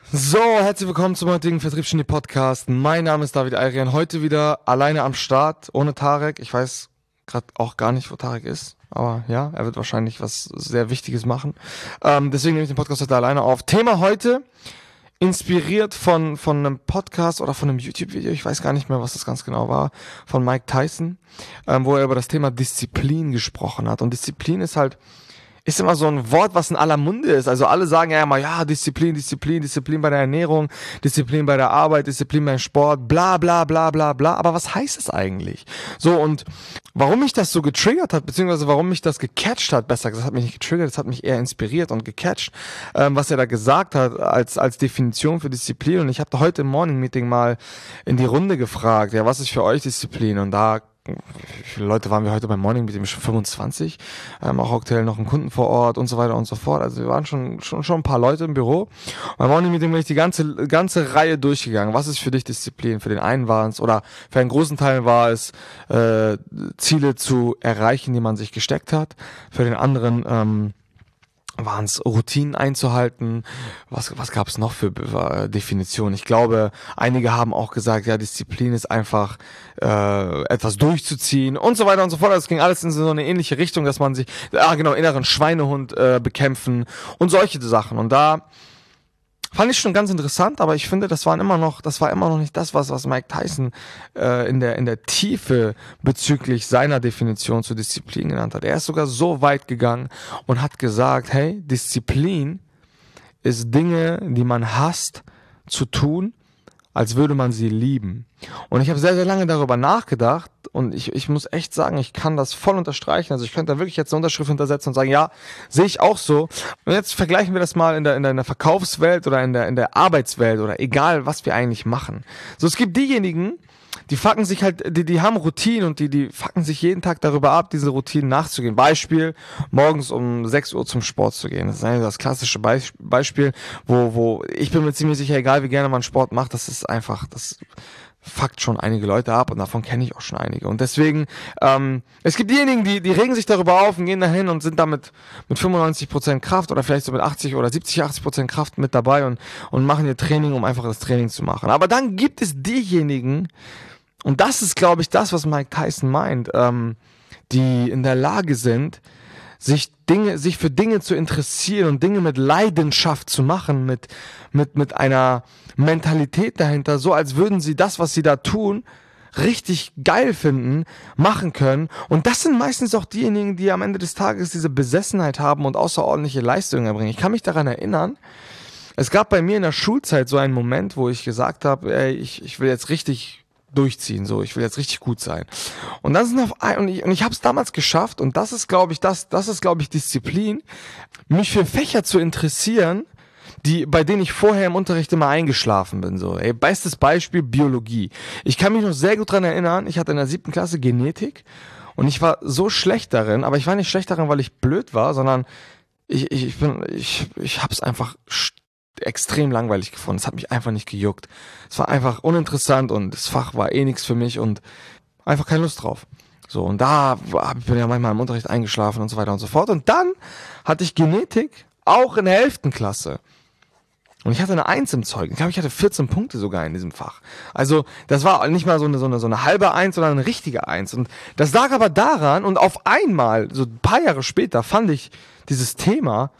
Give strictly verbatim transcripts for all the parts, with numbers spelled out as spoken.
So, herzlich willkommen zum heutigen Vertriebsgenie Podcast. Mein Name ist David Ayrian. Heute wieder alleine am Start, ohne Tarek. Ich weiß gerade auch gar nicht, wo Tarek ist. Aber ja, er wird wahrscheinlich was sehr Wichtiges machen. Ähm, deswegen nehme ich den Podcast heute alleine auf. Thema heute, inspiriert von, von einem Podcast oder von einem YouTube-Video. Ich weiß gar nicht mehr, was das ganz genau war. Von Mike Tyson, ähm, wo er über das Thema Disziplin gesprochen hat. Und Disziplin ist halt... ist immer so ein Wort, was in aller Munde ist. Also alle sagen ja immer, ja, Disziplin, Disziplin, Disziplin bei der Ernährung, Disziplin bei der Arbeit, Disziplin beim Sport, bla bla bla bla bla. Aber was heißt das eigentlich? So, und warum mich das so getriggert hat, beziehungsweise warum mich das gecatcht hat, besser gesagt, das hat mich nicht getriggert, das hat mich eher inspiriert und gecatcht, ähm, was er da gesagt hat als als Definition für Disziplin. Und ich habe da heute im Morning-Meeting mal in die Runde gefragt, ja, was ist für euch Disziplin? Und da wie viele Leute waren wir heute beim Morning Meeting? Schon fünfundzwanzig, ähm, auch aktuell noch einen Kunden vor Ort und so weiter und so fort. Also wir waren schon schon schon ein paar Leute im Büro. Und beim Morning Meeting bin ich die ganze ganze Reihe durchgegangen. Was ist für dich Disziplin? Für den einen war es, oder für einen großen Teil war es, äh, Ziele zu erreichen, die man sich gesteckt hat. Für den anderen ähm, waren es Routinen einzuhalten. Was was gab es noch für äh, Definitionen? Ich glaube, einige haben auch gesagt, ja, Disziplin ist einfach äh, etwas durchzuziehen und so weiter und so fort. Das ging alles in so eine ähnliche Richtung, dass man sich, ah genau, inneren Schweinehund äh, bekämpfen und solche Sachen. Und da fand ich schon ganz interessant, aber ich finde, das waren immer noch, das war immer noch nicht das, was was Mike Tyson äh, in der in der Tiefe bezüglich seiner Definition zur Disziplin genannt hat. Er ist sogar so weit gegangen und hat gesagt, hey, Disziplin ist Dinge, die man hasst zu tun, als würde man sie lieben. Und ich habe sehr, sehr lange darüber nachgedacht und ich, ich muss echt sagen, ich kann das voll unterstreichen. Also ich könnte da wirklich jetzt eine Unterschrift hintersetzen und sagen, ja, sehe ich auch so. Und jetzt vergleichen wir das mal in der, in der, in der Verkaufswelt oder in der, in der Arbeitswelt oder egal, was wir eigentlich machen. So, es gibt diejenigen, die fucken sich halt, die, die haben Routinen und die, die fucken sich jeden Tag darüber ab, diese Routinen nachzugehen. Beispiel, morgens um sechs Uhr zum Sport zu gehen. Das ist eigentlich das klassische Be- Beispiel, wo, wo, ich bin mir ziemlich sicher, egal wie gerne man Sport macht, das ist einfach, das fuckt schon einige Leute ab und davon kenne ich auch schon einige. Und deswegen, ähm, es gibt diejenigen, die, die regen sich darüber auf und gehen dahin und sind damit mit fünfundneunzig Prozent Kraft oder vielleicht so mit achtzig oder siebzig, achtzig Prozent Kraft mit dabei und, und machen ihr Training, um einfach das Training zu machen. Aber dann gibt es diejenigen, und das ist, glaube ich, das, was Mike Tyson meint, ähm, die in der Lage sind, sich Dinge, sich für Dinge zu interessieren und Dinge mit Leidenschaft zu machen, mit, mit, mit einer Mentalität dahinter, so als würden sie das, was sie da tun, richtig geil finden, machen können. Und das sind meistens auch diejenigen, die am Ende des Tages diese Besessenheit haben und außerordentliche Leistungen erbringen. Ich kann mich daran erinnern, es gab bei mir in der Schulzeit so einen Moment, wo ich gesagt habe, ey, ich, ich will jetzt richtig durchziehen, so, ich will jetzt richtig gut sein. Und dann sind auf ein, und ich, und ich habe es damals geschafft, und das ist, glaube ich, das, das ist, glaube ich, Disziplin, mich für Fächer zu interessieren, die, bei denen ich vorher im Unterricht immer eingeschlafen bin, so. Ey, bestes Beispiel, Biologie. Ich kann mich noch sehr gut dran erinnern, ich hatte in der siebten Klasse Genetik, und ich war so schlecht darin, aber ich war nicht schlecht darin, weil ich blöd war, sondern ich, ich, ich bin, ich, ich hab's einfach st- extrem langweilig gefunden. Es hat mich einfach nicht gejuckt. Es war einfach uninteressant und das Fach war eh nichts für mich und einfach keine Lust drauf. So, und da bin ich ja manchmal im Unterricht eingeschlafen und so weiter und so fort. Und dann hatte ich Genetik auch in der elften Klasse. Und ich hatte eine Eins im Zeugnis. Ich glaube, ich hatte vierzehn Punkte sogar in diesem Fach. Also, das war nicht mal so eine, so eine, so eine halbe Eins, sondern eine richtige Eins. Und das lag aber daran, und auf einmal, so ein paar Jahre später, fand ich dieses Thema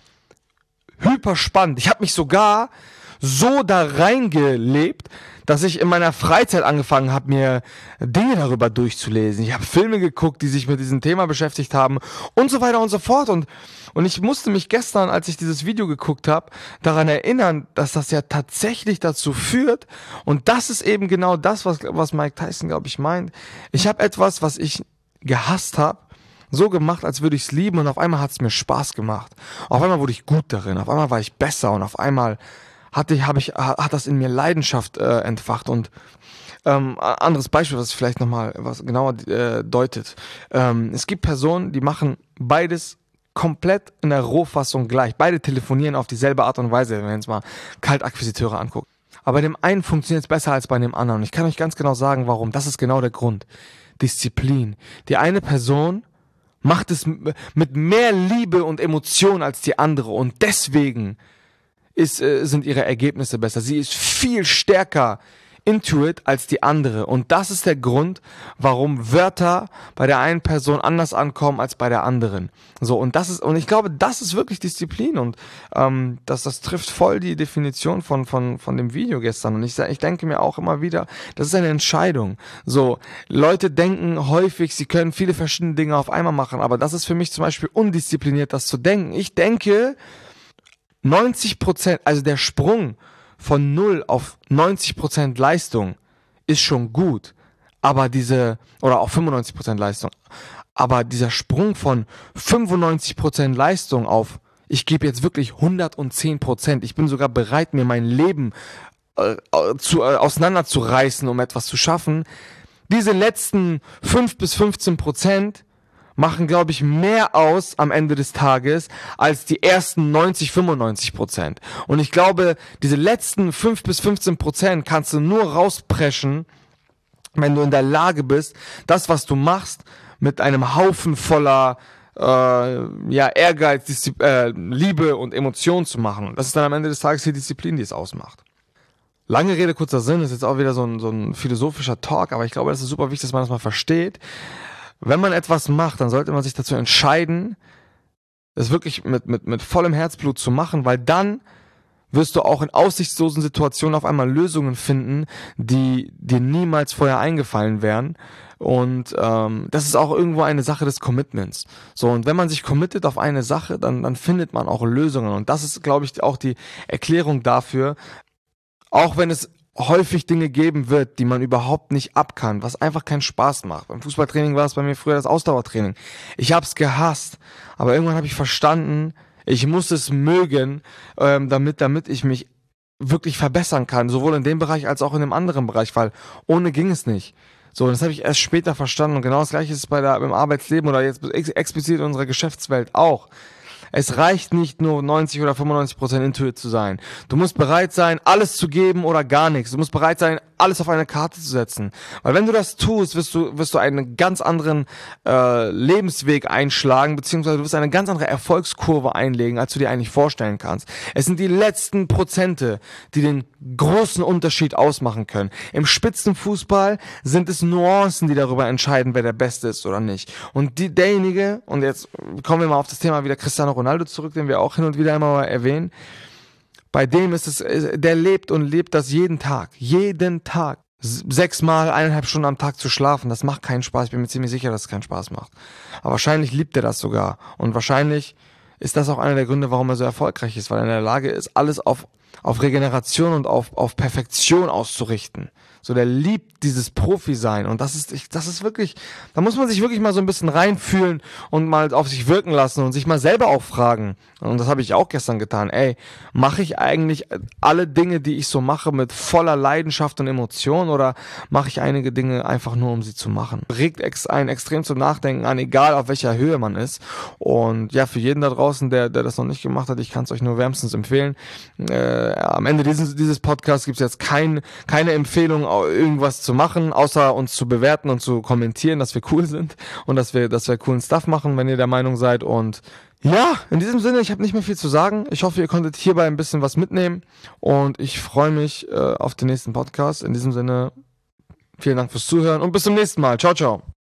hyper spannend. Ich habe mich sogar so da reingelebt, dass ich in meiner Freizeit angefangen habe, mir Dinge darüber durchzulesen. Ich habe Filme geguckt, die sich mit diesem Thema beschäftigt haben und so weiter und so fort. Und, und ich musste mich gestern, als ich dieses Video geguckt habe, daran erinnern, dass das ja tatsächlich dazu führt. Und das ist eben genau das, was, was Mike Tyson, glaube ich, meint. Ich habe etwas, was ich gehasst habe, so gemacht, als würde ich es lieben, und auf einmal hat es mir Spaß gemacht. Auf einmal wurde ich gut darin, auf einmal war ich besser und auf einmal hatte ich, habe ich, hat das in mir Leidenschaft äh, entfacht. Und ähm, anderes Beispiel, was vielleicht nochmal was genauer äh, deutet. Ähm, es gibt Personen, die machen beides komplett in der Rohfassung gleich. Beide telefonieren auf dieselbe Art und Weise, wenn man jetzt mal Kaltakquisiteure anguckt. Aber bei dem einen funktioniert es besser als bei dem anderen. Und ich kann euch ganz genau sagen, warum. Das ist genau der Grund. Disziplin. Die eine Person macht es mit mehr Liebe und Emotion als die andere, und deswegen ist, äh, sind ihre Ergebnisse besser. Sie ist viel stärker into it als die andere. Und das ist der Grund, warum Wörter bei der einen Person anders ankommen als bei der anderen. So, und das ist, und ich glaube, das ist wirklich Disziplin, und ähm, das, das trifft voll die Definition von, von, von dem Video gestern. Und ich, ich denke mir auch immer wieder, das ist eine Entscheidung. So, Leute denken häufig, sie können viele verschiedene Dinge auf einmal machen, aber das ist für mich zum Beispiel undiszipliniert, das zu denken. Ich denke, neunzig Prozent, also der Sprung von null auf neunzig Prozent Leistung ist schon gut, aber diese, oder auch fünfundneunzig Prozent Leistung, aber dieser Sprung von fünfundneunzig Prozent Leistung auf, ich gebe jetzt wirklich hundertzehn Prozent, ich bin sogar bereit, mir mein Leben äh, zu, äh, auseinanderzureißen, um etwas zu schaffen, diese letzten fünf bis fünfzehn Prozent machen, glaube ich, mehr aus am Ende des Tages als die ersten neunzig, fünfundneunzig Prozent. Und ich glaube, diese letzten fünf bis fünfzehn Prozent kannst du nur rauspreschen, wenn du in der Lage bist, das, was du machst, mit einem Haufen voller äh, ja, Ehrgeiz, Diszi- äh, Liebe und Emotion zu machen. Und das ist dann am Ende des Tages die Disziplin, die es ausmacht. Lange Rede, kurzer Sinn, ist jetzt auch wieder so ein, so ein philosophischer Talk, aber ich glaube, das ist super wichtig, dass man das mal versteht. Wenn man etwas macht, dann sollte man sich dazu entscheiden, es wirklich mit, mit, mit vollem Herzblut zu machen, weil dann wirst du auch in aussichtslosen Situationen auf einmal Lösungen finden, die dir niemals vorher eingefallen wären. Und ähm, das ist auch irgendwo eine Sache des Commitments. So, und wenn man sich committet auf eine Sache, dann, dann findet man auch Lösungen. Und das ist, glaube ich, auch die Erklärung dafür, auch wenn es häufig Dinge geben wird, die man überhaupt nicht ab kann, was einfach keinen Spaß macht. Beim Fußballtraining war es bei mir früher das Ausdauertraining. Ich hab's gehasst, aber irgendwann habe ich verstanden, ich muss es mögen, ähm, damit, damit ich mich wirklich verbessern kann, sowohl in dem Bereich als auch in dem anderen Bereich, weil ohne ging es nicht. So, und das habe ich erst später verstanden, und genau das Gleiche ist es bei der, im Arbeitsleben oder jetzt ex- explizit in unserer Geschäftswelt auch. Es reicht nicht nur neunzig oder fünfundneunzig Prozent Intuit zu sein. Du musst bereit sein, alles zu geben oder gar nichts. Du musst bereit sein, alles auf eine Karte zu setzen. Weil wenn du das tust, wirst du, wirst du einen ganz anderen äh, Lebensweg einschlagen, beziehungsweise du wirst eine ganz andere Erfolgskurve einlegen, als du dir eigentlich vorstellen kannst. Es sind die letzten Prozente, die den großen Unterschied ausmachen können. Im Spitzenfußball sind es Nuancen, die darüber entscheiden, wer der Beste ist oder nicht. Und die, derjenige, und jetzt kommen wir mal auf das Thema wieder Cristiano Ronaldo zurück, den wir auch hin und wieder immer mal erwähnen, bei dem ist es, der lebt und lebt das jeden Tag. Jeden Tag. Sechsmal, eineinhalb Stunden am Tag zu schlafen, das macht keinen Spaß. Ich bin mir ziemlich sicher, dass es keinen Spaß macht. Aber wahrscheinlich liebt er das sogar. Und wahrscheinlich ist das auch einer der Gründe, warum er so erfolgreich ist, weil er in der Lage ist, alles auf, auf Regeneration und auf, auf Perfektion auszurichten. So, der liebt dieses Profi-Sein, und das ist, ich, das ist wirklich, da muss man sich wirklich mal so ein bisschen reinfühlen und mal auf sich wirken lassen und sich mal selber auch fragen. Und das habe ich auch gestern getan. Ey, mache ich eigentlich alle Dinge, die ich so mache, mit voller Leidenschaft und Emotion, oder mache ich einige Dinge einfach nur, um sie zu machen? Regt ex, einen extrem zum Nachdenken an, egal auf welcher Höhe man ist. Und ja, für jeden da draußen, der, der das noch nicht gemacht hat, ich kann es euch nur wärmstens empfehlen. Äh, am Ende dieses, dieses Podcasts gibt es jetzt kein, keine Empfehlung, irgendwas zu machen, außer uns zu bewerten und zu kommentieren, dass wir cool sind und dass wir, dass wir coolen Stuff machen, wenn ihr der Meinung seid. Und ja, in diesem Sinne, ich habe nicht mehr viel zu sagen. Ich hoffe, ihr konntet hierbei ein bisschen was mitnehmen, und ich freue mich äh, auf den nächsten Podcast. In diesem Sinne, vielen Dank fürs Zuhören und bis zum nächsten Mal. Ciao, ciao.